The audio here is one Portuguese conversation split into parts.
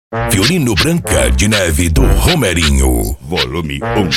Violino Branca de Neve do Romerinho. Volume 1.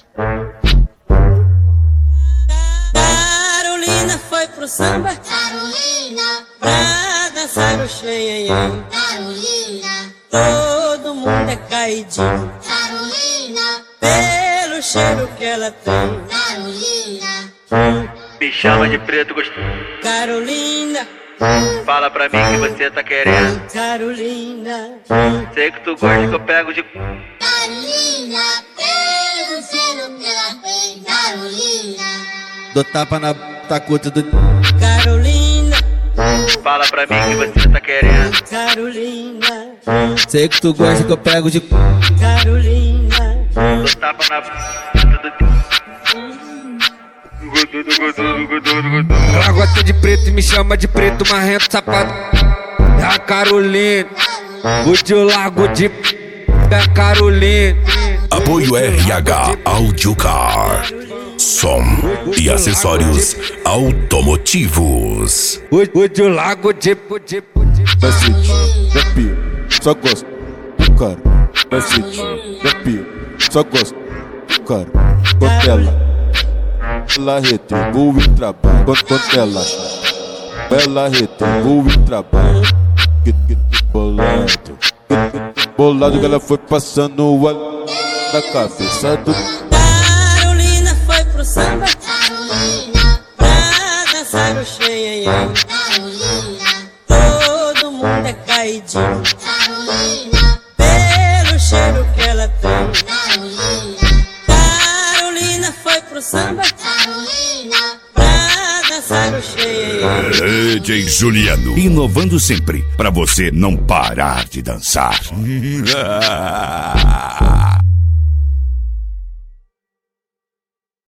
Carolina foi pro samba, Carolina, pra dançar o xenhenhen. Carolina, Todo mundo é caidinho Carolina, pelo cheiro que ela tem. Carolina, Me chama de preto gostoso. Carolina, Fala pra mim que você tá querendo. Carolina, Sei que tu gosta que eu pego de... Carolina, pelo cheiro que ela tem. Carolina, Dou tapa na tacuta do... Carolina, Fala pra mim que você tá querendo. Carolina, Sei que tu gosta que eu pego de... Carolina. Dou tapa na... Ela gosta de preto e me chama de preto marrento safado. É a Carolina, o tio largo de... É a Carolina. Apoio RH Audiocar. Som e acessórios automotivos. O tio largo de... Macete, da pia, só gosto do cara. Macete, da pia, só gosto do cara. Quando ela retribui o trabalho. Ela retribui o trabalho. Bolado, bolado que ela foi passando na cabeça do... Carolina foi pro samba, Carolina, pra dançar o xenhenhen. Carolina, Todo mundo é caidinho Carolina, pelo cheiro que ela tem. Carolina, Carolina foi pro samba, Carolina, pra dançar o xenhenhen. DJ Juliano, inovando sempre pra você não parar de dançar.